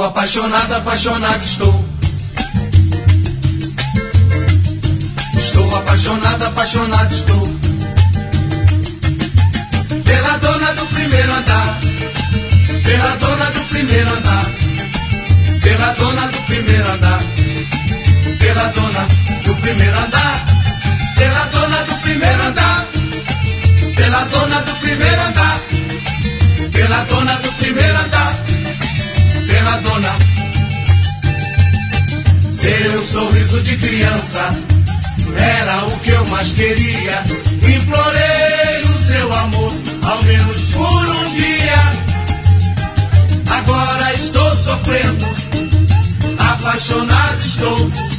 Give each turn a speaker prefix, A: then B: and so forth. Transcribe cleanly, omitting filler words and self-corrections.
A: Estou apaixonado, apaixonado estou. Estou apaixonado, apaixonado estou. Pela dona do primeiro andar. Pela dona do primeiro andar. Pela dona do primeiro andar. Pela dona do primeiro andar. Pela dona do primeiro andar. Pela dona do primeiro andar. Pela dona do primeiro andar. Pela dona. Seu sorriso de criança era o que eu mais queria. Implorei o seu amor, ao menos por um dia. Agora estou sofrendo, apaixonado estou.